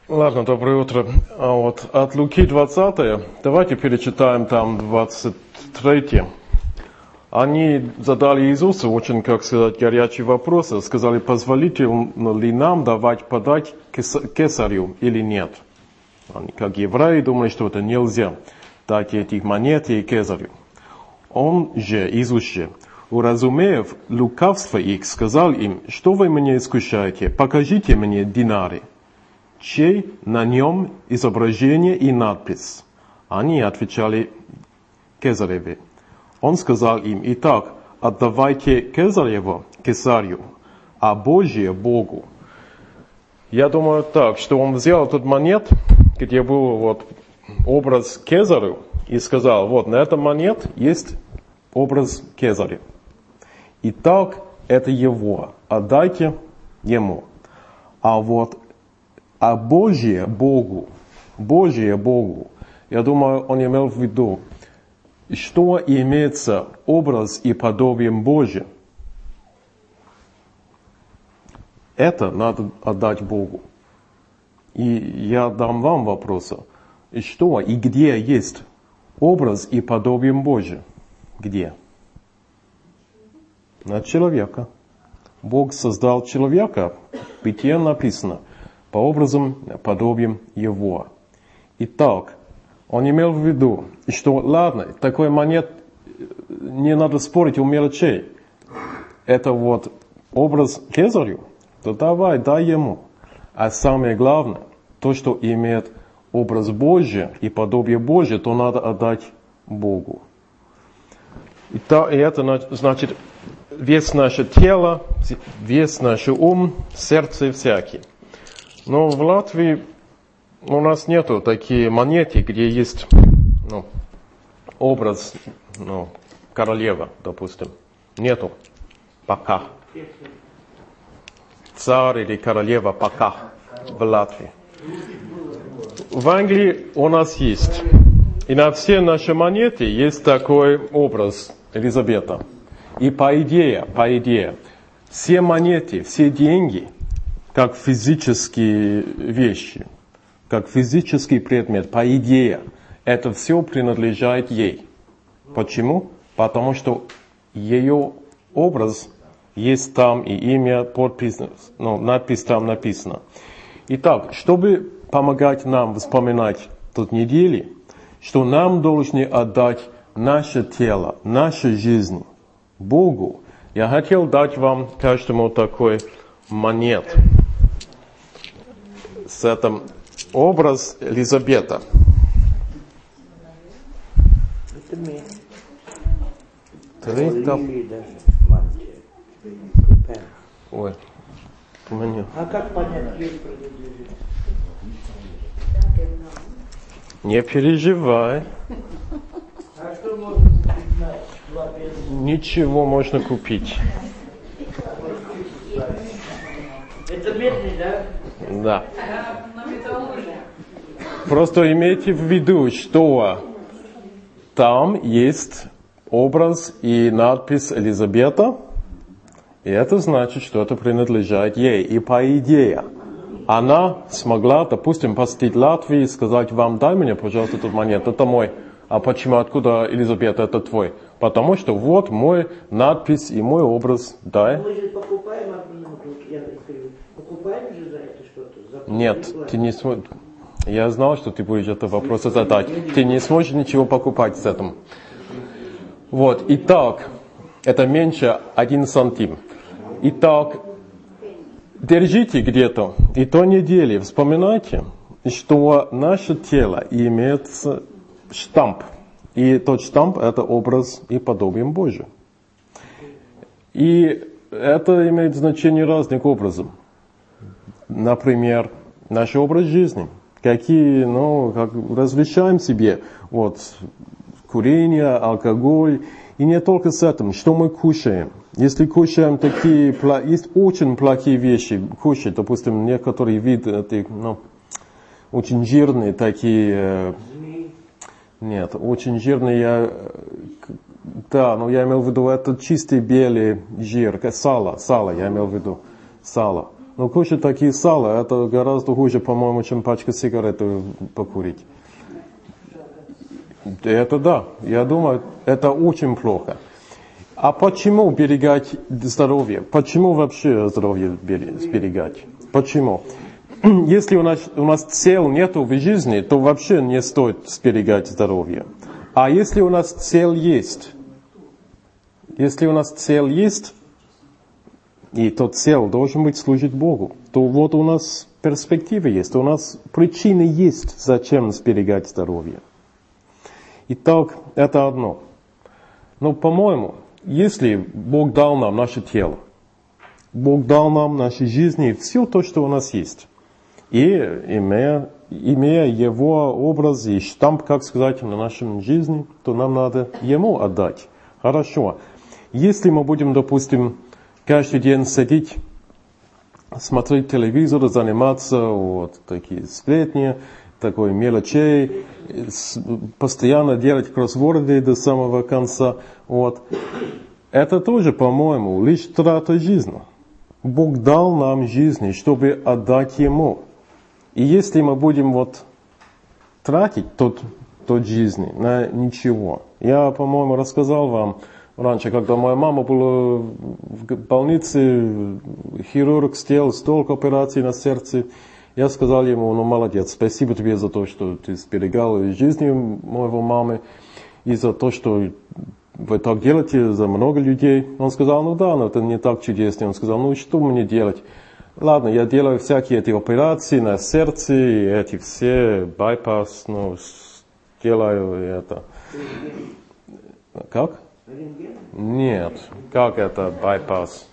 Ладно, доброе утро. Вот от Луки 20, давайте перечитаем там 23. Они задали Иисусу очень, как сказать, горячие вопросы. Сказали, позволительно ли нам давать подать кесарю или нет. Они, как евреи, думали, что это нельзя дать этих монет и кесарю. Он же, Иисус же, уразумев лукавство их, сказал им, что вы меня искушаете, покажите мне динары, чей на нем изображение и надпись. Они отвечали Кесареве. Он сказал им, итак, отдавайте Кесареву, Кесарю, а Божье Богу. Я думаю так, что он взял тот монет, где был вот образ Кесарю, и сказал, вот на этом монет есть образ Кесаря. Итак, это его, отдайте ему. А Божье Богу, я думаю, он имел в виду, что имеется образ и подобием Божьим. Это надо отдать Богу. И я дам вам вопросы. И что и где есть образ и подобием Божьим? Где? На человека. Бог создал человека, в Бытие написано, по образам, подобием его. Итак, он имел в виду, что ладно, такой монет не надо спорить у мелочей. Это вот образ Кесарю, то давай, дай ему. А самое главное, то, что имеет образ Божий и подобие Божие, то надо отдать Богу. И это значит весь наше тело, весь наш ум, сердце всякий. Но в Латвии у нас нету такие монеты, где есть образ королевы, допустим. Нету. Пока. Царь или королева пока в Латвии. В Англии у нас есть. И на все наши монеты есть такой образ Елизавета. И по идее, все монеты, все деньги, как физические вещи, как физический предмет, по идее, это все принадлежит ей. Почему? Потому что ее образ есть там, и имя, подпись, надпись там написана. Итак, чтобы помогать нам вспоминать тут недели, что нам должны отдать наше тело, нашу жизнь Богу, я хотел дать вам каждому такой монет с этим образ Елизавета. Это мне. Ой, у меня. А как понять, есть продолжение? Не переживай. А что можно знать? Ничего можно купить. Это медный, да? Да. Просто имейте в виду, что там есть образ и надпись Елизавета, и это значит, что это принадлежит ей. И по идее, она смогла, допустим, посетить Латвию и сказать вам, дай мне, пожалуйста, этот монет, это мой. А почему, откуда, Елизавета, это твой? Потому что вот мой надпись и мой образ, дай. Мы же покупаем покупаем же за это что-то? Нет, ты не сможешь. Я знал, что ты будешь этот вопрос задать. Ты не сможешь ничего покупать с этим. Вот, итак, это меньше 1 сантим. Итак, держите где-то, и то недели, вспоминайте, что наше тело имеет штамп. И тот штамп – это образ и подобием Божьим. И это имеет значение разных образов. Например, наш образ жизни. Какие, как разрешаем себе, курение, алкоголь. И не только с этим, что мы кушаем. Если кушаем есть очень плохие вещи кушать, допустим, некоторые виды, очень жирные такие, нет, очень жирные, я имел в виду, это чистый белый жир, сало, я имел в виду, сало. Но кушать такие сала, это гораздо хуже, по-моему, чем пачка сигарет покурить. Это да, я думаю, это очень плохо. А почему берегать здоровье? Почему вообще здоровье сберегать? Почему? Если у нас цель нету в жизни, то вообще не стоит сберегать здоровье. А если у нас цель есть, и тот цель должен быть служить Богу, то вот у нас перспективы есть, у нас причины есть, зачем сберегать здоровье. Итак, это одно. Но, по-моему, если Бог дал нам наше тело, Бог дал нам нашей жизни все то, что у нас есть, и имея Его образ и штамп, как сказать, на нашей жизни, то нам надо Ему отдать. Хорошо. Если мы будем, допустим, каждый день сидеть, смотреть телевизор, заниматься вот такие сплетни, такой мелочей, постоянно делать кроссворды до самого конца, вот. Это тоже, по-моему, лишь трата жизни. Бог дал нам жизнь, чтобы отдать Ему. И если мы будем вот тратить тот жизнь на ничего. Я, по-моему, рассказал вам раньше, когда моя мама была в больнице, хирург сделал столько операций на сердце. Я сказал ему, ну молодец, спасибо тебе за то, что ты сберегал жизни моего мамы, и за то, что вы так делаете за много людей. Он сказал, ну да, но это не так чудесно. Он сказал, ну что мне делать? Ладно, я делаю всякие эти операции на сердце, и эти все байпас, ну, делаю это. Как? Нет, как это байпас?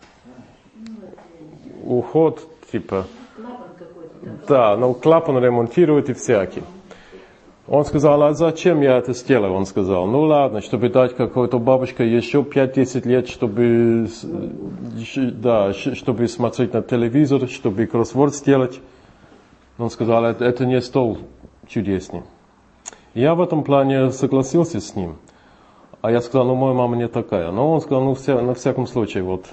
Уход, типа. Да, но клапан ремонтируют и всякие. Он сказал, а зачем я это сделаю? Он сказал, ну ладно, чтобы дать какой-то бабушке еще 5-10 лет, чтобы смотреть на телевизор, чтобы кроссворд сделать. Он сказал, это не столь чудеснее. Я в этом плане согласился с ним. А я сказал, ну моя мама не такая. Но он сказал, ну на всяком случае, вот.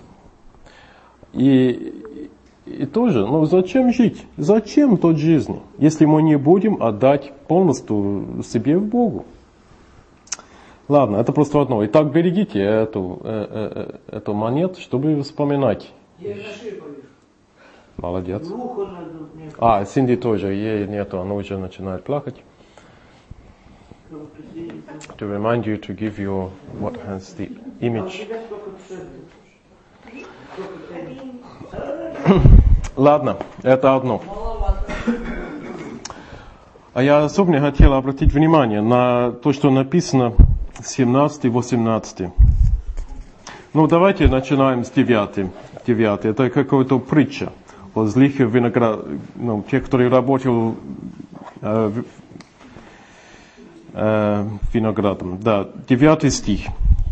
И тоже, ну зачем жить? Зачем тот жизнь, если мы не будем отдать полностью себе в Богу? Ладно, это просто одно. Итак, берегите эту монету, чтобы вспоминать. Молодец. А, Синди тоже, ей нету, она уже начинает плакать. To remind you to give you what has the image. Ладно, это одно. А я особенно хотел обратить внимание на то, что написано 17-18. Ну, давайте начинаем с 9. Это какая-то притча о злых тех, которые работали виноградом. Да, 9 стих.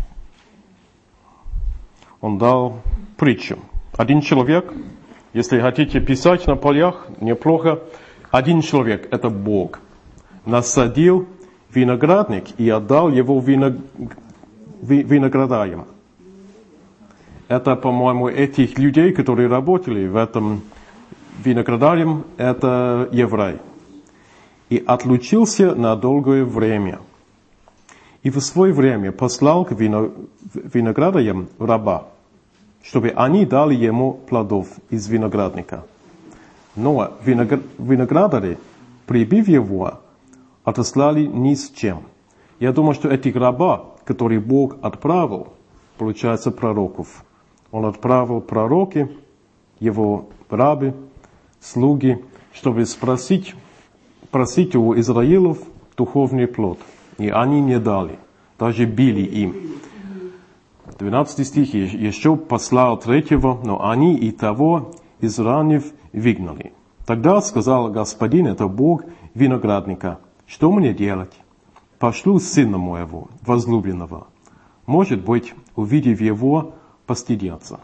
Он дал притчу. Один человек, если хотите писать на полях, неплохо. Один человек, это Бог, насадил виноградник и отдал его виноградарям. Это, по-моему, этих людей, которые работали в этом виноградарем, это еврей. И отлучился на долгое время. И в свое время послал к виноградарям раба, чтобы они дали ему плодов из виноградника. Но виноградари, прибив его, отослали ни с чем. Я думаю, что этих раба, которые Бог отправил, получается пророков. Он отправил пророки, его рабы, слуги, чтобы просить у Израилев духовный плод. И они не дали, даже били им. 12 стих еще послал 3, но они и того изранив выгнали. Тогда сказал Господин, это Бог виноградника, что мне делать? Пошлю сына моего, возлюбленного. Может быть, увидев его, постыдятся.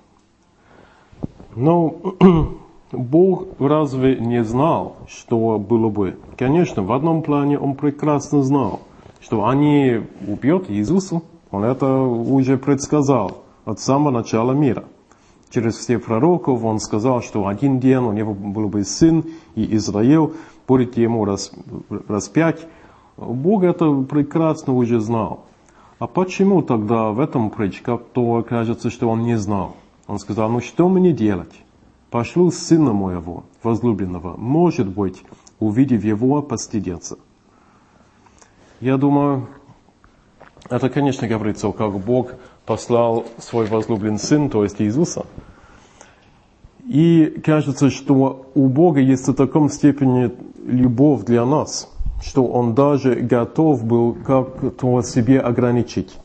Но Бог разве не знал, что было бы? Конечно, в одном плане Он прекрасно знал, что они убьют Иисуса. Он это уже предсказал от самого начала мира. через всех пророков он сказал, что один день у него был бы сын, и Израиль будет ему распять. Бог это прекрасно уже знал. А почему тогда в этом притче как-то кажется, что он не знал? Он сказал, ну что мне делать? Пошлю сына моего, возлюбленного, может быть, увидев его, постыдятся. Я думаю, это, конечно, говорится, как Бог послал свой возлюбленный сын, то есть Иисуса. И кажется, что у Бога есть в таком степени любовь для нас, что Он даже готов был как-то себе ограничить.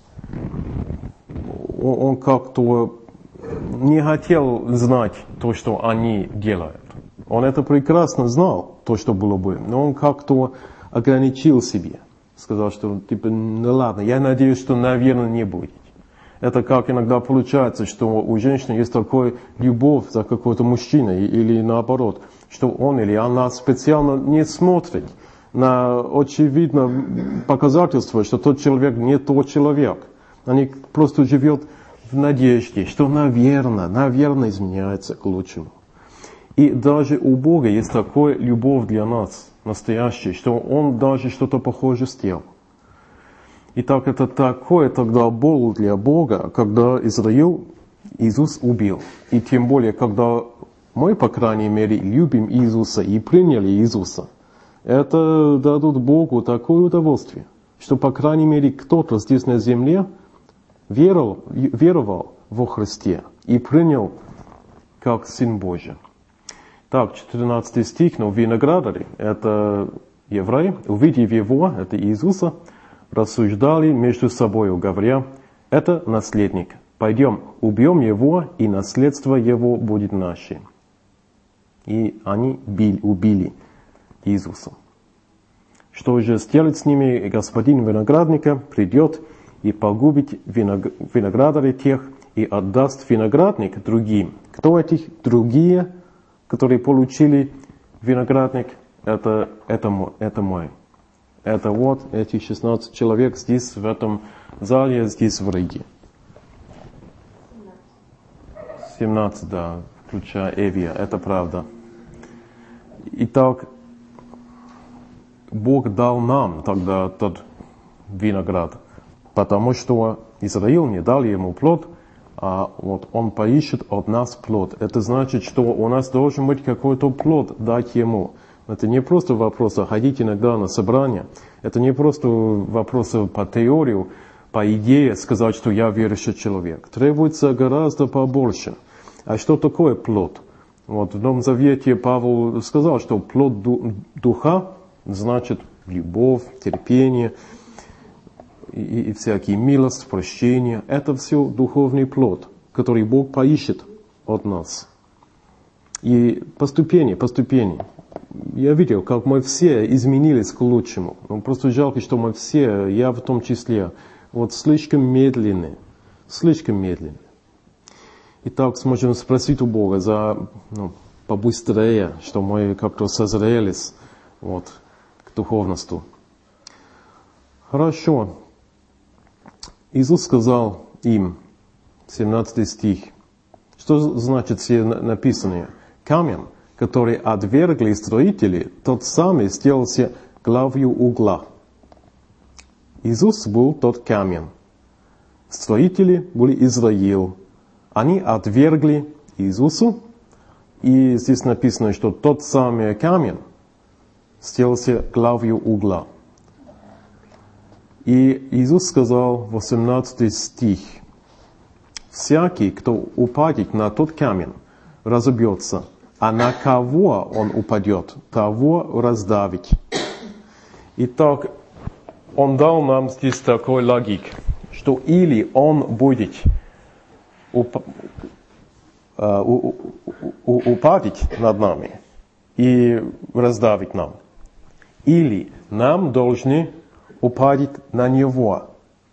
Он как-то не хотел знать то, что они делают. Он это прекрасно знал, то, что было бы, но он как-то ограничил себе. Сказал, что типа, ну ладно, я надеюсь, что, наверное, не будет. Это как иногда получается, что у женщины есть такая любовь за какого-то мужчину, или наоборот, что он или она специально не смотрит на очевидное показательство, что тот человек не тот человек. Они просто живут в надежде, что, наверное, изменяется к лучшему. И даже у Бога есть такая любовь для нас, настоящая, что Он даже что-то похожее сделал. Итак, это такое тогда боль для Бога, когда Израиль Иисус убил. И тем более, когда мы, по крайней мере, любим Иисуса и приняли Иисуса, это дадут Богу такое удовольствие, что, по крайней мере, кто-то здесь на земле веровал во Христе и принял как Сын Божий. Так, 14 стих, но виноградари, это евреи, увидев его, это Иисуса, рассуждали между собой, говоря, это наследник. Пойдем, убьем его, и наследство его будет наше. И они убили Иисуса. Что же сделать с ними? Господин виноградника придет и погубит виноградарей тех, и отдаст виноградник другим. Кто этих другие, которые получили виноградник? Это мой. Это вот эти 16 человек здесь, в этом зале, здесь в Риге. 17, да, включая Эвия, это правда. Итак, Бог дал нам тогда тот виноград, потому что Израиль не дал ему плод, а вот он поищет от нас плод. Это значит, что у нас должен быть какой-то плод дать ему. Это не просто вопрос ходить иногда на собрание. Это не просто вопрос по теории, по идее сказать, что я верующий человек. Требуется гораздо побольше. А что такое плод? Вот в Новом Завете Павел сказал, что плод духа значит любовь, терпение и всякие милость, прощение. Это все духовный плод, который Бог поищет от нас. И постепенно. Я видел, как мы все изменились к лучшему. Просто жалко, что мы все, я в том числе, вот слишком медленны. Итак, сможем спросить у Бога побыстрее, что мы как-то созрелись к духовности. Хорошо. Иисус сказал им, 17 стих, что значит все написанное? Камень, который отвергли строители, тот самый сделался главою угла. Иисус был тот камень. Строители были Израиль. Они отвергли Иисуса, и здесь написано, что тот самый камень сделался главою угла. И Иисус сказал, 18 стих, «Всякий, кто упадет на тот камень, разобьется, а на кого он упадет, того раздавит». Итак, Он дал нам здесь такой логик, что или Он будет упадет над нами и раздавит нам, или нам должны упадет на Него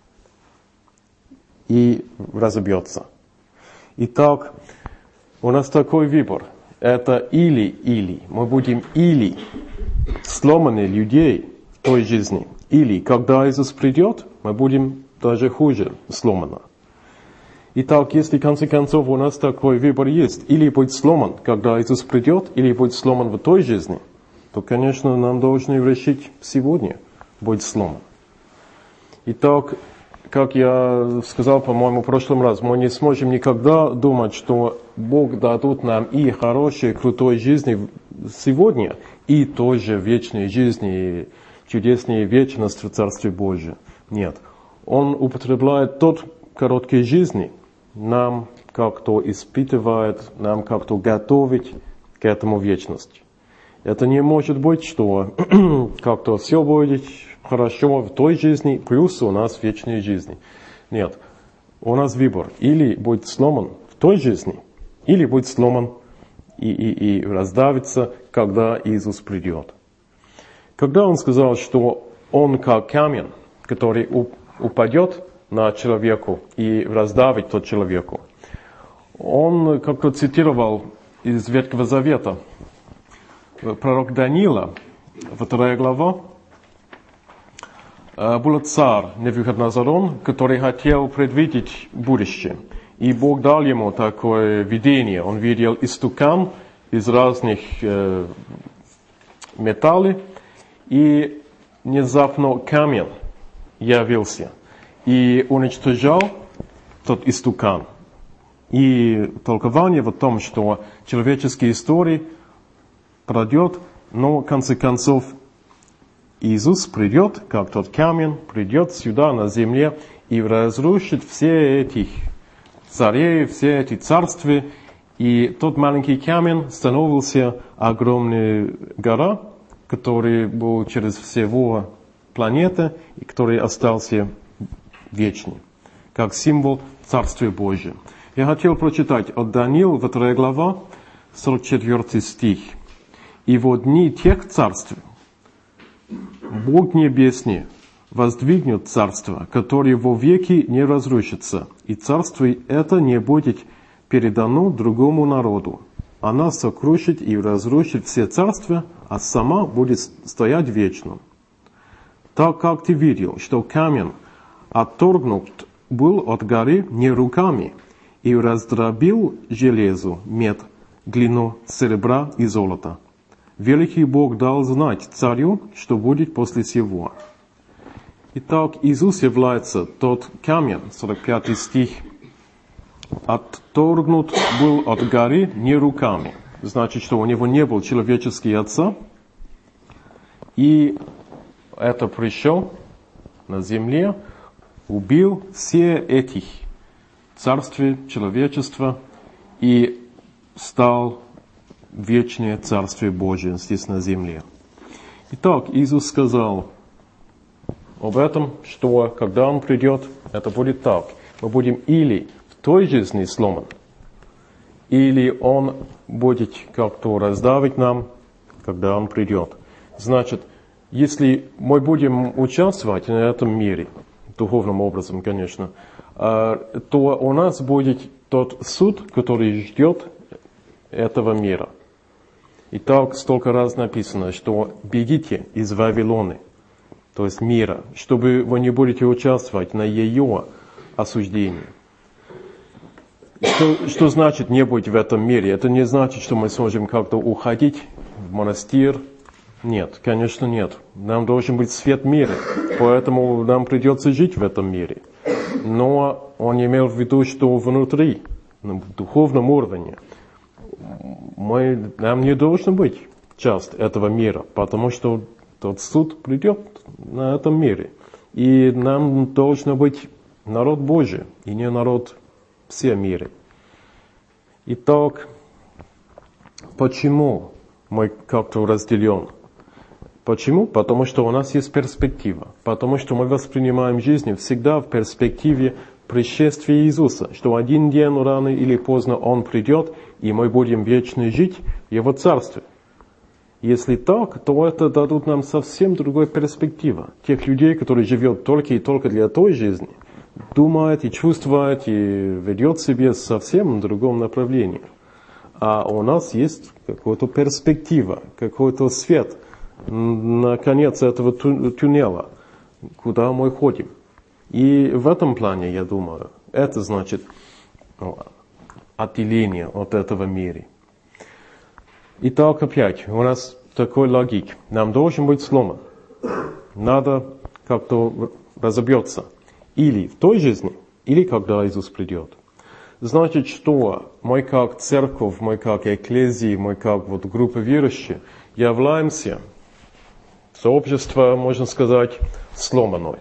и разобьется. Итак, у нас такой выбор. Это или. Мы будем или сломаны людей в той жизни, или когда Иисус придет, мы будем даже хуже сломаны. Итак, если в конце концов у нас такой выбор есть, или быть сломан, когда Иисус придет, или быть сломан в той жизни, то, конечно, нам должны решить сегодня быть сломан. Итак, как я сказал, по-моему, в прошлом раз, мы не сможем никогда думать, что Бог дадут нам и хорошей, крутой жизни сегодня, и тоже вечной жизни, и чудесной вечности в Царстве Божьем. Нет. Он употребляет тот короткой жизни, нам как-то испытывает, нам как-то готовить к этому вечности. Это не может быть, что как-то все будет хорошо в той жизни, плюс у нас вечной жизни. Нет. У нас выбор. Или быть сломан в той жизни, или быть сломан и раздавиться, когда Иисус придет. Когда он сказал, что он как камень, который упадет на человеку и раздавит тот человеку, он как-то цитировал из Ветхого Завета. Пророк Даниила, 2 глава, был царь Навуходоносор, который хотел предвидеть будущее. И Бог дал ему такое видение. Он видел истукан из разных металлов, и внезапно камень явился и уничтожал тот истукан. И толкование в том, что человеческая история пройдет, но в конце концов Иисус придет, как тот камень, придет сюда на земле и разрушит все эти царей, все эти царства. И тот маленький камень становился огромной гора, который был через всего планеты, и который остался вечным, как символ Царствия Божия. Я хотел прочитать от Даниила, 2 глава, 44 стих. «И во дни тех царств Бог Небесный воздвигнет царство, которое вовеки не разрушится, и царство это не будет передано другому народу. Она сокрушит и разрушит все царства, а сама будет стоять вечно. Так как ты видел, что камень отторгнут был от горы не руками, и раздробил железо, мед, глину, серебра и золото. Великий Бог дал знать царю, что будет после сего». Итак, Иисус является тот камень, 45 стих, отторгнут был от горы не руками. Значит, что у него не был человеческий отца, и это пришел на земле, убил все этих царствий человечества и стал вечное Царствие Божие здесь на земле. Итак, Иисус сказал об этом, что когда Он придет, это будет так. Мы будем или в той жизни сломан, или Он будет как-то раздавить нам, когда Он придет. Значит, если мы будем участвовать на этом мире, духовным образом, конечно, то у нас будет тот суд, который ждет этого мира. И так столько раз написано, что бегите из Вавилона, то есть мира, чтобы вы не будете участвовать на ее осуждении. Что значит не быть в этом мире? Это не значит, что мы сможем как-то уходить в монастырь. Нет, конечно нет. Нам должен быть свет мира, поэтому нам придется жить в этом мире. Но он имел в виду, что внутри, на духовном уровне, нам не должно быть часть этого мира, потому что тот суд придет на этом мире. И нам должно быть народ Божий, и не народ всего мира. Итак, почему мы как-то разделен? Почему? Потому что у нас есть перспектива. Потому что мы воспринимаем жизнь всегда в перспективе пришествия Иисуса. Что один день рано или поздно Он придет, и мы будем вечно жить в Его Царстве. Если так, то это дадут нам совсем другую перспективу. Тех людей, которые живут только и только для той жизни, думают и чувствуют, и ведет себя совсем в другом направлении. А у нас есть какая-то перспектива, какой-то свет на конец этого туннеля, куда мы ходим. И в этом плане, я думаю, это значит отделение от этого мира. Итак, опять, у нас такой логик. Нам должен быть сломан. Надо как-то разобьется. Или в той жизни, или когда Иисус придет. Значит, что мы как церковь, мы как экклезия, мы как вот группа верующих являемся сообщество, можно сказать, сломанной.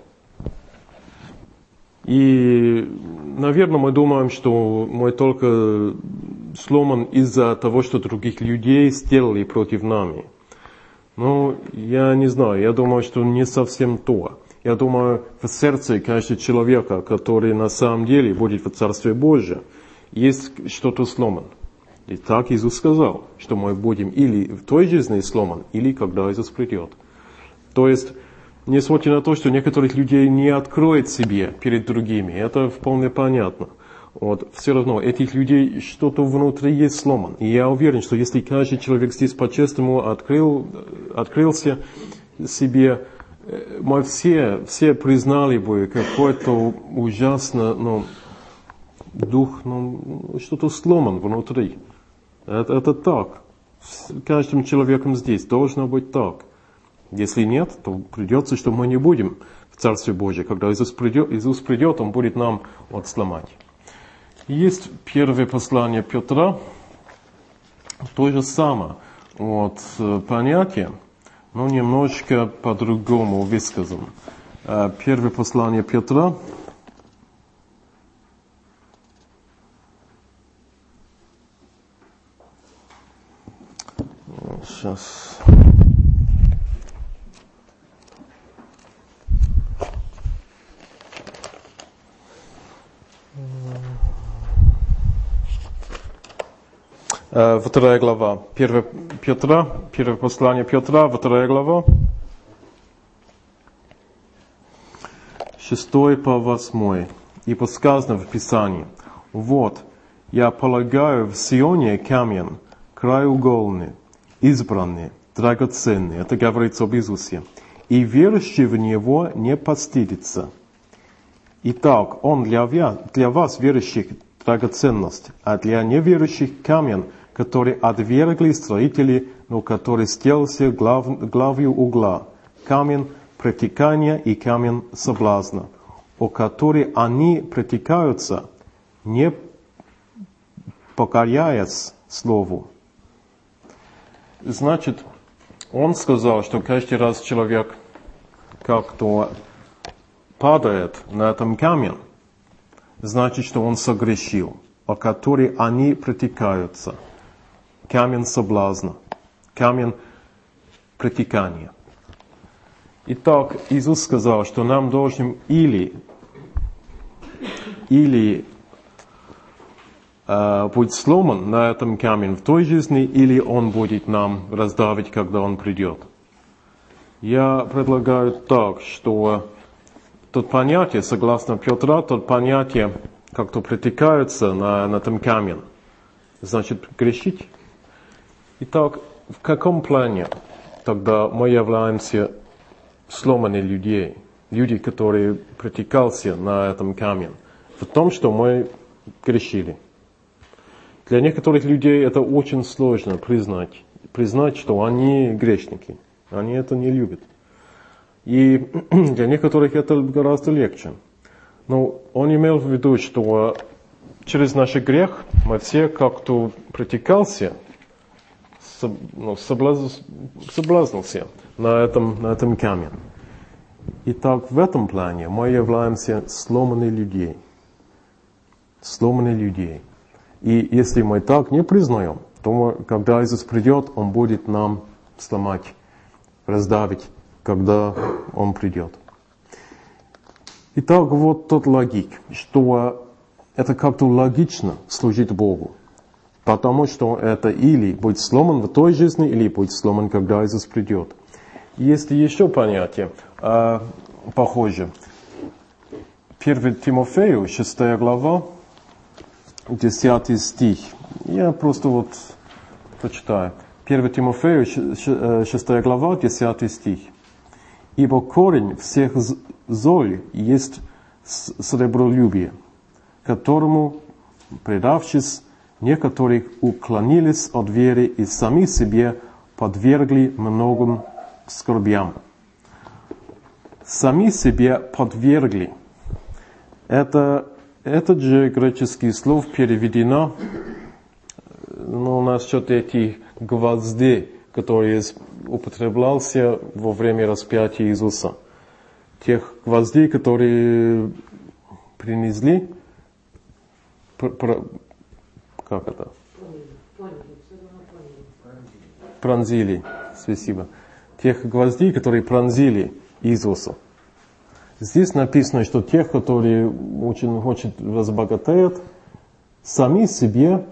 И, наверное, мы думаем, что мы только сломан из-за того, что других людей сделали против нами. Но я не знаю, я думаю, что не совсем то. Я думаю, в сердце каждого человека, который на самом деле будет в Царстве Божьем, есть что-то сломан. И так Иисус сказал, что мы будем или в той жизни сломан, или когда Иисус придет. То есть, несмотря на то, что некоторых людей не откроет себе перед другими, это вполне понятно. Вот, все равно этих людей что-то внутри есть сломан. И я уверен, что если каждый человек здесь по-честному открылся себе, мы все признали бы какой-то ужасно, дух, что-то сломан внутри. Это так. С каждым человеком здесь должно быть так. Если нет, то придется, что мы не будем в Царстве Божьем. Когда Иисус придет, Он будет нам сломать. Есть первое послание Петра, то же самое понятие, но немножечко по-другому высказано. Первое послание Петра, сейчас. Вторая глава. Первое послание Петра, 2 глава. 6 по 8. Ибо сказано в Писании: вот, я полагаю в Сионе камень, краеугольный, избранный, драгоценный. Это говорится об Иисусе. И верующий в Него не постыдится. Итак, Он для вас, верующих, драгоценность, а для неверующих камень, который отвергли строители, но который сделался главью угла, камень притекания и камень соблазна, о который они притекаются, не покоряясь слову. Значит, он сказал, что каждый раз человек как-то падает на этом камень, значит, что он согрешил, о который они притекаются. Камень соблазна, камень притекания. Итак, Иисус сказал, что нам должен или быть сломан на этом камень в той жизни, или он будет нам раздавить, когда он придет. Я предлагаю так, что тут понятие, согласно Петра, тут понятие как-то притекаются на этом камень. Значит, грешить. Итак, в каком плане тогда мы являемся сломанными людьми, люди, которые притекался на этом камень? В том, что мы грешили. Для некоторых людей это очень сложно признать, что они грешники. Они это не любят. И для некоторых это гораздо легче. Но он имел в виду, что через наш грех мы все как-то притекался, соблазнился на этом камне. Итак, в этом плане мы являемся сломанными людьми. И если мы так не признаем, то когда Иисус придет, Он будет нам сломать, раздавить, когда Он придет. Итак, вот тот логик, что это как-то логично служить Богу. Потому что это или будет сломан в той жизни, или будет сломан, когда Иисус придет. Есть еще понятие похоже. 1 Тимофею, 6 глава, 10 стих. Я просто прочитаю. 1 Тимофею, 6 глава, 10 стих. Ибо корень всех зол есть сребролюбие, которому предавшись, некоторых уклонились от веры и сами себе подвергли многим скорбям. Сами себе подвергли. Этот же греческий слово переведено насчет этих гвоздей, которые употреблялся во время распятия Иисуса. Тех гвоздей, которые принесли, как это? Пронзили. Спасибо. Тех гвоздей, которые пронзили Иисуса. Здесь написано, что тех, которые очень разбогатеют, сами себе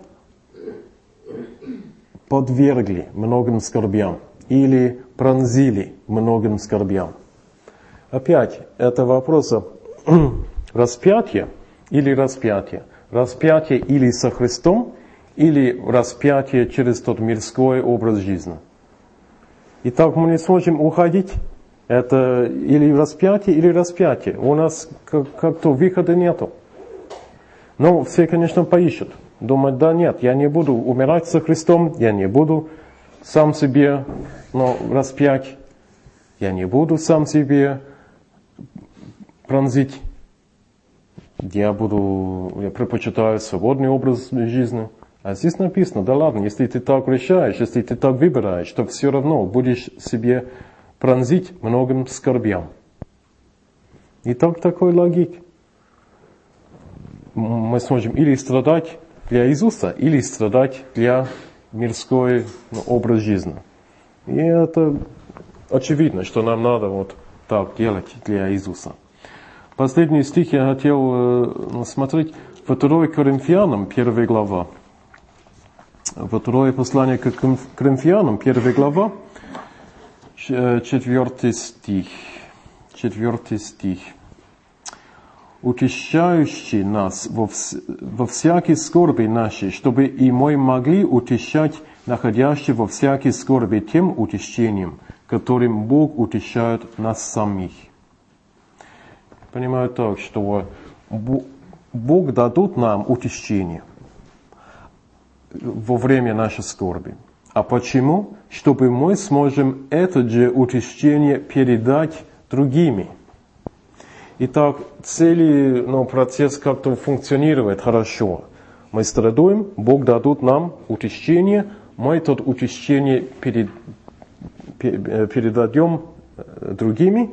подвергли многим скорбям или пронзили многим скорбям. Опять, это вопрос распятия или распятия. Распятие или со Христом, или распятие через тот мирской образ жизни. Итак, мы не сможем уходить. Это или распятие, или распятие. У нас как-то выхода нету. Но все, конечно, поищут. Думают, да нет, я не буду умирать со Христом, я не буду сам себе распять, я не буду сам себе пронзить. Я предпочитаю свободный образ жизни. А здесь написано, да ладно, если ты так решаешь, если ты так выбираешь, то все равно будешь себе пронзить многим скорбям. И так такой логик. Мы сможем или страдать для Иисуса, или страдать для мирской образ жизни. И это очевидно, что нам надо вот так делать для Иисуса. Последний стих я хотел смотреть. Во 2 Коринфянам, 1 глава. Во 2 послание к Коринфянам, 1 глава, 4 стих. 4 стих. Утешающий нас во всякой скорби нашей, чтобы и мы могли утешать находящих во всякой скорби тем утешением, которым Бог утешает нас самих. Понимаю так, что Бог дадут нам утешение во время нашей скорби. А почему? Чтобы мы сможем это же утешение передать другими. Итак, целый процесс как-то функционирует хорошо. Мы страдаем, Бог дадут нам утешение, мы это утешение передадим другими.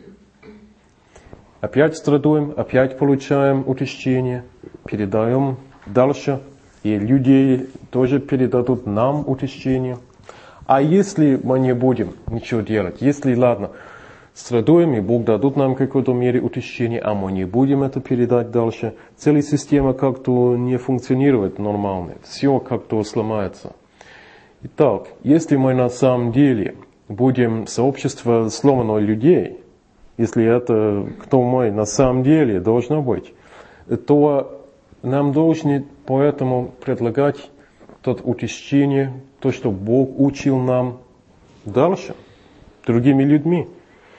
Опять страдаем, опять получаем утешение, передаем дальше. И люди тоже передадут нам утешение. А если мы не будем ничего делать, если, ладно, страдаем, и Бог дадут нам в какой-то мере утешение, а мы не будем это передать дальше, целая система как-то не функционирует нормально, все как-то сломается. Итак, если мы на самом деле будем сообщество сломанных людей, если это кто мы на самом деле должно быть, то нам должны поэтому предлагать тот утешение, то, что Бог учил нам дальше, другими людьми.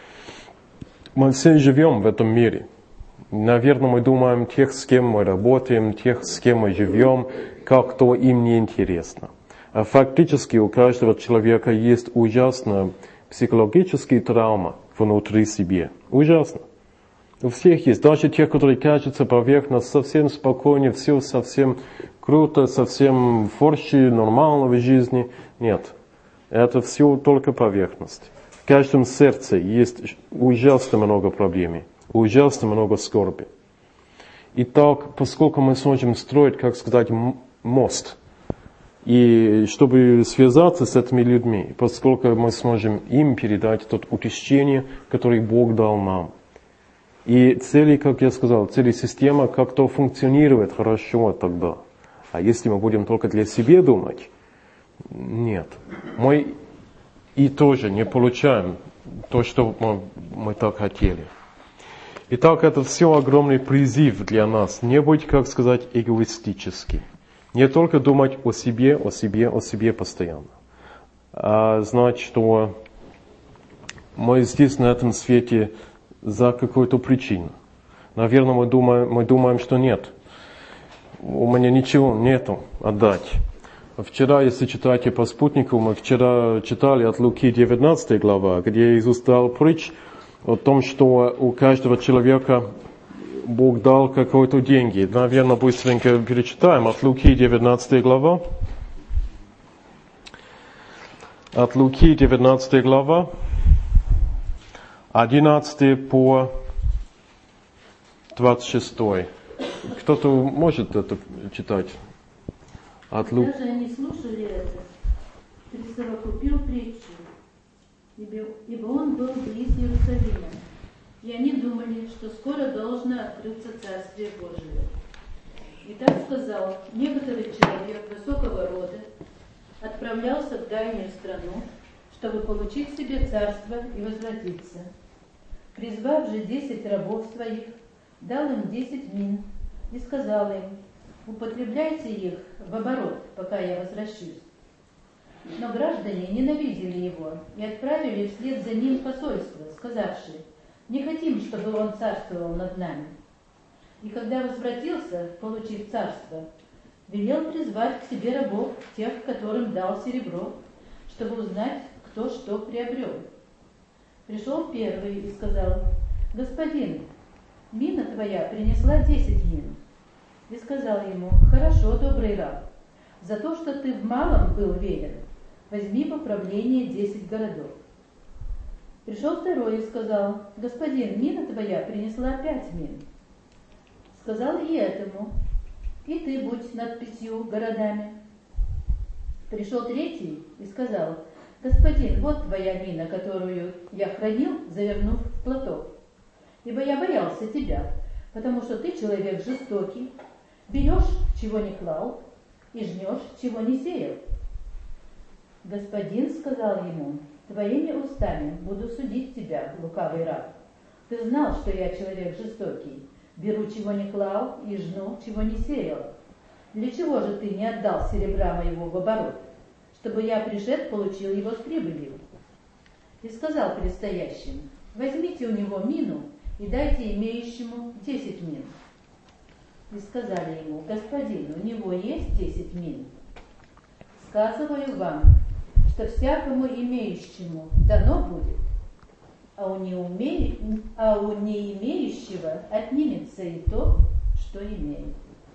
Мы все живем в этом мире. Наверное, мы думаем тех, с кем мы работаем, тех, с кем мы живем, как-то им не интересно. А фактически у каждого человека есть ужасная психологическая травма внутри себя. Ужасно. У всех есть, даже тех, которые кажутся поверхностно, совсем спокойнее, все совсем круто, совсем форще нормального жизни. Нет, это все только поверхность. В каждом сердце есть ужасно много проблем, ужасно много скорби. Итак, поскольку мы сможем строить, как сказать, мост, и чтобы связаться с этими людьми, поскольку мы сможем им передать то утешение, которое Бог дал нам. И цели, как я сказал, цели системы как-то функционирует хорошо тогда. А если мы будем только для себя думать, нет. Мы и тоже не получаем то, что мы так хотели. Итак, это все огромный призыв для нас. Не быть, как сказать, эгоистически. Не только думать о себе, о себе, о себе постоянно. А знать, что мы здесь, на этом свете, за какую-то причину. Наверное, мы думаем, что нет. у меня ничего нету отдать. Вчера, если читаете по спутнику, мы вчера читали от Луки 19 глава, где Иисус дал притч о том, что у каждого человека Бог дал какой-то деньги. Наверное, быстренько перечитаем от Луки 19 глава. От Луки 19 глава, 11 по 26. Кто-то может это читать? От Луки. Когда же они слушали это, присовокупил притчу, ибо он был близ Иерусалима, и они думали, что скоро должно открыться Царствие Божие. И так сказал: некоторый человек высокого рода отправлялся в дальнюю страну, чтобы получить себе царство и возвратиться. Призвав же 10 рабов своих, дал им 10 мин и сказал им: употребляйте их в оборот, пока я возвращусь. Но граждане ненавидели его и отправили вслед за ним посольство, сказавши: не хотим, чтобы он царствовал над нами. И когда возвратился, получив царство, велел призвать к себе рабов, тех, которым дал серебро, чтобы узнать, кто что приобрел. Пришел первый и сказал: господин, мина твоя принесла 10 мин. И сказал ему: хорошо, добрый раб, за то, что ты в малом был верен, возьми в управление 10 городов. Пришел второй и сказал: господин, мина твоя принесла 5 мин. Сказал и этому: и ты будь над 5 городами. Пришел третий и сказал: господин, вот твоя мина, которую я хранил, завернув в платок. Ибо я боялся тебя, потому что ты человек жестокий, берешь, чего не клал, и жнешь, чего не сеял. Господин сказал ему: твоими устами буду судить тебя, лукавый раб. Ты знал, что я человек жестокий, беру, чего не клал, и жну, чего не сеял. Для чего же ты не отдал серебра моего в оборот, чтобы я, пришед, получил его с прибылью? И сказал предстоящим: возьмите у него мину и дайте имеющему 10 мин. И сказали ему: господин, у него есть 10 мин. Сказываю вам, что всякому имеющему дано будет, а у не имеющего отнимется и то, что имеет.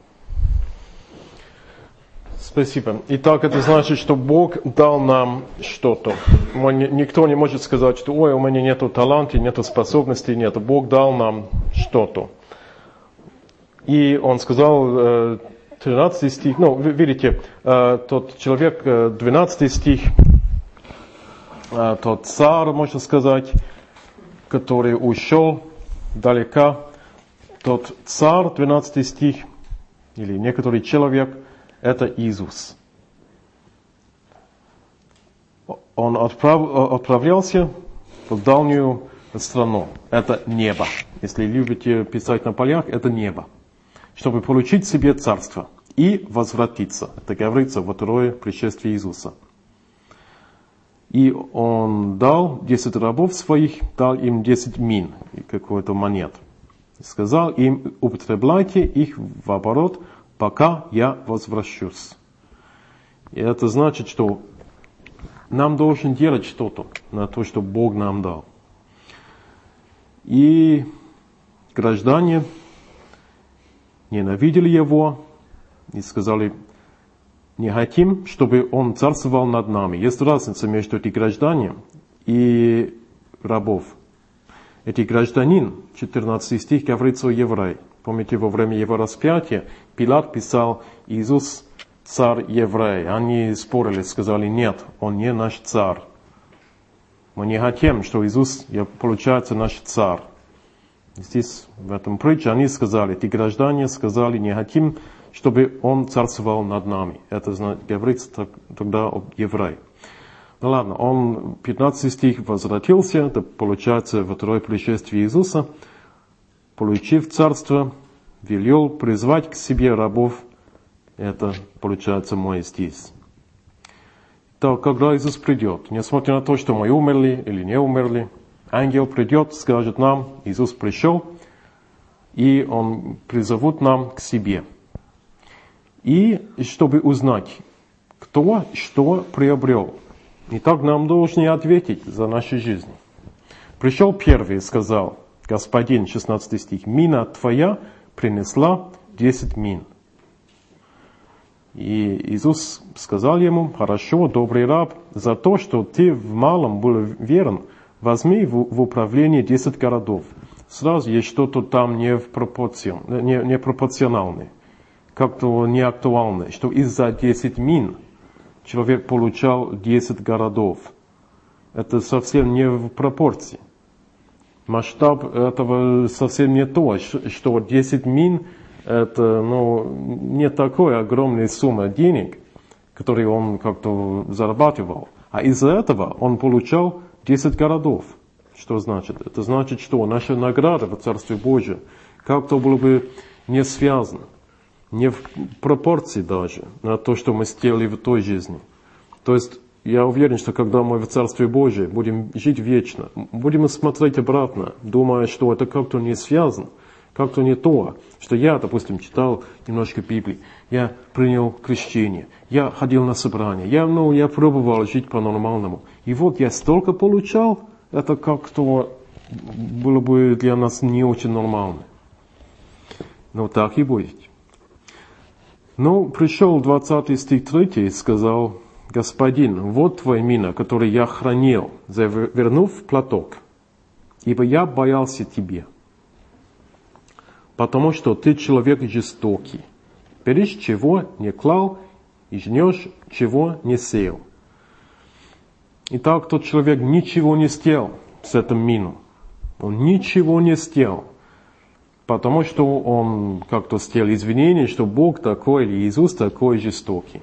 Спасибо. Итак, это значит, что Бог дал нам что-то. Никто не может сказать, что ой, у меня нету таланта, нету способностей, нет. Бог дал нам что-то. И Он сказал, 13 стих, ну, вы видите, тот человек, 12 стих, тот царь, можно сказать, который ушел далеко, тот царь, 12 стих, или некоторый человек, это Иисус. Он отправлялся в дальнюю страну. Это небо. Если любите писать на полях, это небо. Чтобы получить себе царство и возвратиться. Это говорится во второе пришествие Иисуса. И он дал 10 рабов своих, дал им 10 мин, какой-то монет. Сказал им: употребляйте их в оборот, пока я возвращусь. И это значит, что нам должен делать что-то на то, что Бог нам дал. И граждане ненавидели его и сказали: не хотим, чтобы он царствовал над нами. Есть разница между этими гражданами и рабов. Эти гражданин, 14 стих, говорится о евреи. Помните, во время его распятия Пилат писал: Иисус царь еврей. Они спорили, сказали: нет, он не наш царь. Мы не хотим, что Иисус получается наш царь. Здесь, в этом притче, они сказали, эти граждане сказали: не хотим, чтобы он царствовал над нами. Это говорится тогда об евреях. Ну ладно, он, 15 стих, возвратился, это получается во второе пришествие Иисуса. Получив царство, велел призвать к себе рабов. Это получается мой здесь. То, когда Иисус придет, несмотря на то, что мы умерли или не умерли, ангел придет, скажет нам: Иисус пришел, и Он призовут нам к себе. и чтобы узнать, кто что приобрел. И так нам должны ответить за нашу жизнь. Пришел первый и сказал: Господин, 16 стих, мина твоя принесла 10 мин. И Иисус сказал ему: хорошо, добрый раб, за то, что ты в малом был верен, возьми в управление 10 городов. Сразу есть что-то там непропорциональное, как-то неактуальное, что из-за 10 мин человек получал 10 городов. Это совсем не в пропорции. Масштаб этого совсем не то, что 10 мин это не такая огромная сумма денег, которую он как-то зарабатывал. А из-за этого он получал 10 городов. Что значит? Это значит, что наша награда в Царстве Божьем как-то было бы не связано, не в пропорции даже на то, что мы сделали в той жизни. То есть я уверен, что когда мы в Царстве Божьем будем жить вечно, будем смотреть обратно, думая, что это как-то не связано, как-то не то, что я, допустим, читал немножко Библии, я принял крещение, я ходил на собрание, я пробовал жить по-нормальному. И вот я столько получал, это как-то было бы для нас не очень нормально. Но так и будет. Но пришел 20 стих 3 и сказал: Господин, вот твоя мина, которую я хранил, завернув в платок, ибо я боялся тебе, потому что ты человек жестокий, берешь, чего не клал, и жнешь, чего не сеял. Итак, тот человек ничего не сделал с этим мином. Он ничего не сделал, потому что он как-то сделал извинение, что Бог такой или Иисус такой жестокий.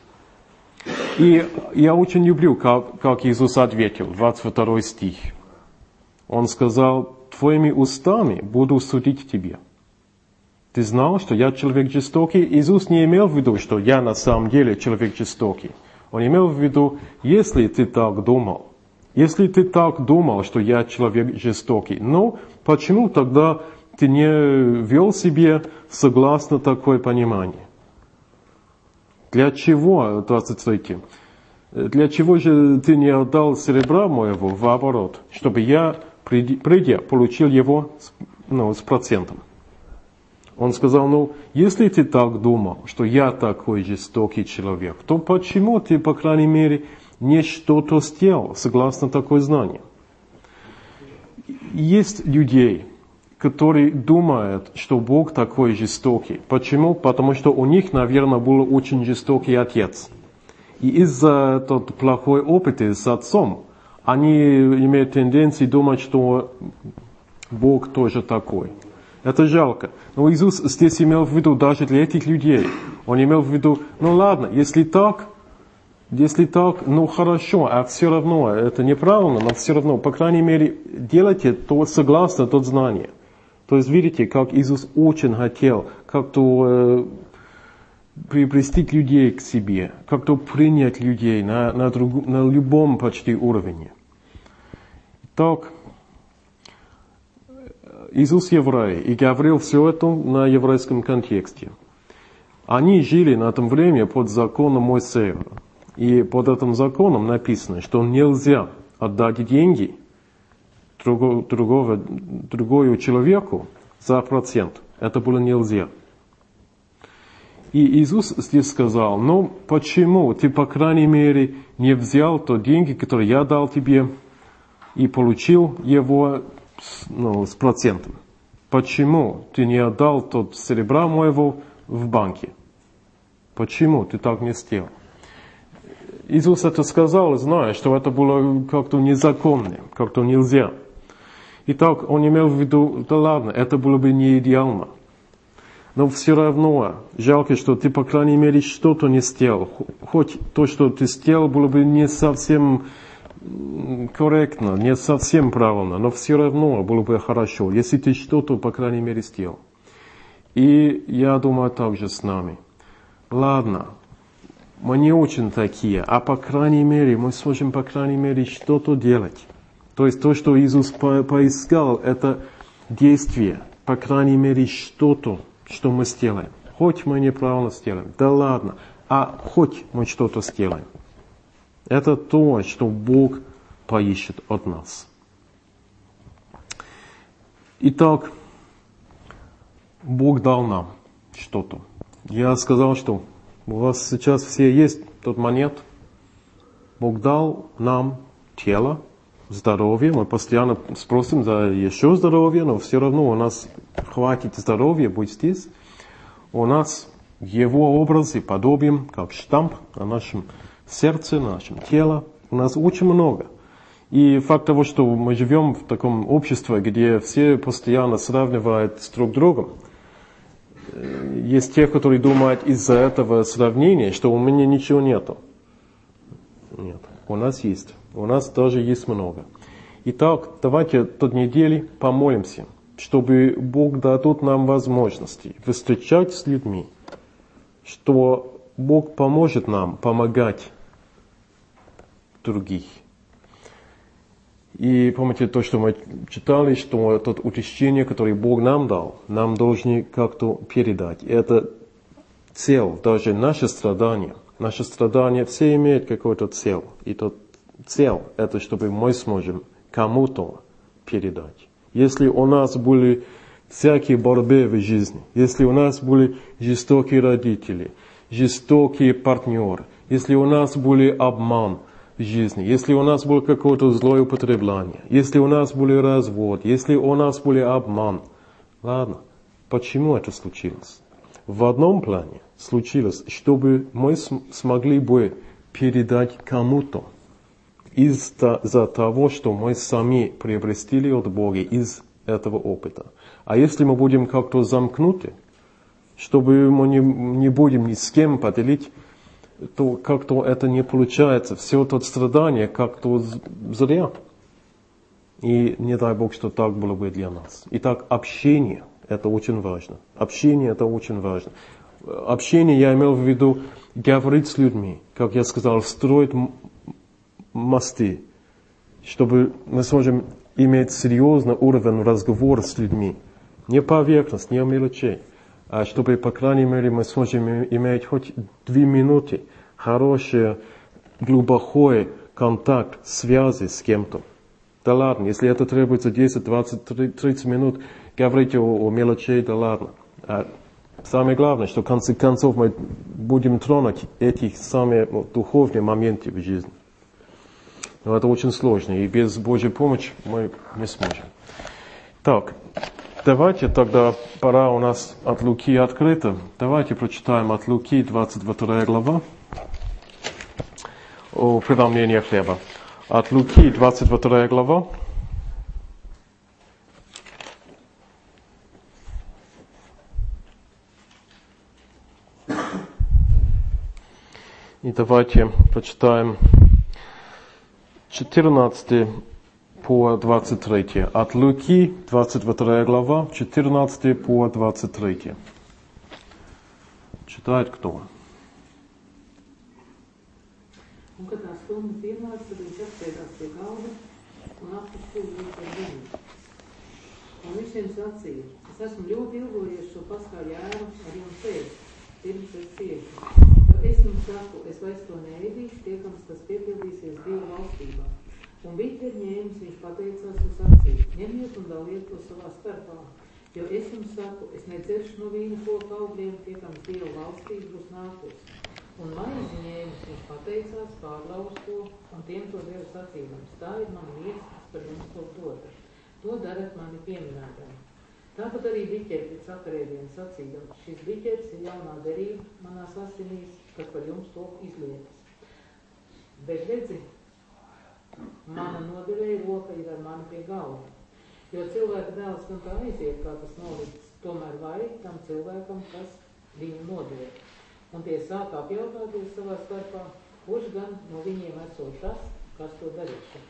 И я очень люблю, как Иисус ответил, 22 стих. Он сказал: твоими устами буду судить тебе. Ты знал, что я человек жестокий? Иисус не имел в виду, что я на самом деле человек жестокий. Он имел в виду, если ты так думал, что я человек жестокий, почему тогда ты не вел себя согласно такое понимание? Для чего, 23, для чего же ты не отдал серебра моего в оборот, чтобы я, придя, получил его с процентом? Он сказал: если ты так думал, что я такой жестокий человек, то почему ты, по крайней мере, не что-то сделал, согласно такой знанию? Есть людей, которые думают, что Бог такой жестокий. Почему? Потому что у них, наверное, был очень жестокий отец. И из-за этого плохой опыта с отцом, они имеют тенденцию думать, что Бог тоже такой. Это жалко. Но Иисус здесь имел в виду даже для этих людей. Он имел в виду: ладно, если так, хорошо, а все равно это неправильно, но все равно, по крайней мере, делайте то согласно тот знание. То есть видите, как Иисус очень хотел как-то приобрести людей к себе, как-то принять людей на любом почти уровне. Так, Иисус еврей и говорил все это на еврейском контексте. Они жили на этом времени под законом Моисея. И под этим законом написано, что нельзя отдать деньги другому человеку за процент. Это было нельзя. И Иисус здесь сказал: почему ты, по крайней мере, не взял то деньги, которые я дал тебе, и получил его с процентом? Почему ты не отдал тот серебра моего в банке? Почему ты так не сделал? Иисус это сказал, зная, что это было как-то незаконно, как-то нельзя. Итак, он имел в виду: да ладно, это было бы не идеально. Но все равно жалко, что ты, по крайней мере, что-то не сделал. Хоть то, что ты сделал, было бы не совсем корректно, не совсем правильно, но все равно было бы хорошо, если ты что-то, по крайней мере, сделал. И я думаю, так же с нами. Ладно, мы не очень такие, а по крайней мере, мы сможем, по крайней мере, что-то делать. То есть то, что Иисус поискал, это действие, по крайней мере, что-то, что мы сделаем. хоть мы неправильно сделаем, да ладно, а хоть мы что-то сделаем. Это то, что Бог поищет от нас. Итак, Бог дал нам что-то. Я сказал, что у вас сейчас все есть тот монет. Бог дал нам тело, здоровье. Мы постоянно спросим за еще здоровье, но все равно у нас хватит здоровья быть здесь. У нас Его образ и подобием, как штамп на нашем сердце, на нашем теле. У нас очень много. И факт того, что мы живем в таком обществе, где все постоянно сравнивают с друг другом, есть те, которые думают из-за этого сравнения, что у меня ничего нету. Нет, у нас есть. У нас даже есть много. Итак, давайте тот недели помолимся, чтобы Бог дадут нам возможности встречать с людьми, что Бог поможет нам помогать других. И помните то, что мы читали, что тот утверждение, которое Бог нам дал, нам должны как-то передать. Это цель, даже наше страдание. Наши страдания все имеют какую-то цель. И тот цель, это чтобы мы сможем кому-то передать. Если у нас были всякие борьбы в жизни, если у нас были жестокие родители, жестокие партнеры, если у нас был обман в жизни, если у нас было какое-то злоупотребление, если у нас был развод, если у нас был обман. Ладно, почему это случилось? В одном плане случилось, чтобы мы смогли бы передать кому-то из-за того, что мы сами приобрели от Бога из этого опыта. А если мы будем как-то замкнуты, чтобы мы не будем ни с кем поделить, то как-то это не получается. Все это страдание как-то зря. И не дай Бог, что так было бы для нас. Итак, общение – это очень важно. Общение – это очень важно. Общение, я имел в виду, говорить с людьми, как я сказал, строить мосты, чтобы мы сможем иметь серьезный уровень разговора с людьми. Не поверхность, не мелочей, а чтобы, по крайней мере, мы сможем иметь хоть 2 минуты хороший, глубокий контакт, связи с кем-то. Да ладно, если это требуется 10, 20, 30 минут, говорите о мелочей, да ладно. А самое главное, что в конце концов мы будем тронуть эти самые духовные моменты в жизни. Но это очень сложно, и без Божьей помощи мы не сможем. Так, давайте тогда, пора у нас от Луки открыто. Давайте прочитаем от Луки 22 глава о преломлении хлеба. От Луки 22 глава. И давайте прочитаем 14 по 23. От Луки, 22 глава, 14 по 23. Читает кто? Un, kad tās stundas ienāca, tad viņš apsēdās pie galda un apakšķīja viņu par viņu. Un viņš viņiem sacīja, es esmu ļoti ilgojies šo paskāļu ēru ar jums ēst, pirms es ciešu. Jo es jums saku, es vairs to neēdīšu, tiekams tas piepildīsies Dieva valstībā. Un biteri ņēmis, viņš pateicās un sacīja, ņemiet un daliet to savā starpā. Jo es jums saku, es nedzeršu no vīna koka augļiem, tiekams Dieva valstība būs nākusi. Un maizi ņēmis, viņš pateicās, pārlauz to, un tiem to deva sacīdams. Tā ir mana miesa, kas par jums to dota. To darat mani pieminētājai. Tāpat arī biķeri pēc sakarēdienas sacīdams. Šis biķeris ir jaunā derība manās asinīs, kas par jums to izlietas. Bet redzi, mana nodevēja roka ir ar mani pie galva. Jo cilvēka dēls gan tā aiziet, kā tas nolikts, tomēr vajag tam cilvēkam, kas viņu nodevēja. Un tie sāk apjautāties savā starpā, kurš gan no viņiem esot tas, kas to darīšu.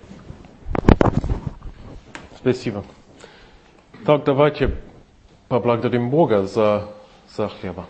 Спасибо. Так, давайте поблагодарим Бога за хлеба.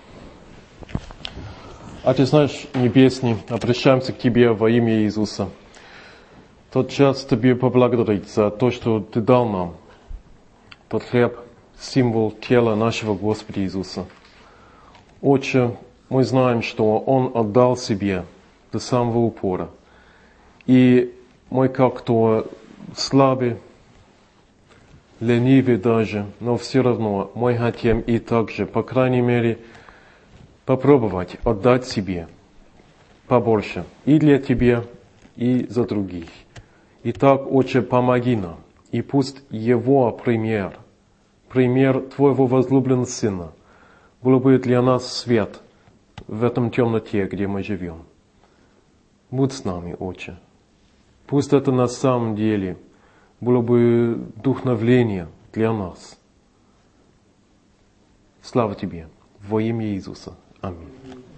Отец наш Небесный, обращаемся к Тебе во имя Иисуса. Тот час Тебе поблагодарить за то, что Ты дал нам. Тот хлеб, символ тела нашего Господа Иисуса. Отче, мы знаем, что Он отдал себе до самого упора. И мы как-то слабы, ленивы даже, но все равно мы хотим и так же, по крайней мере, попробовать отдать себе побольше и для Тебя, и за других. Итак, Отче, помоги нам, и пусть Его пример Твоего возлюбленного Сына, был бы для нас свет в этом темноте, где мы живем. Будь с нами, Отче. Пусть это на самом деле было бы вдохновление для нас. Слава Тебе, во имя Иисуса. Аминь.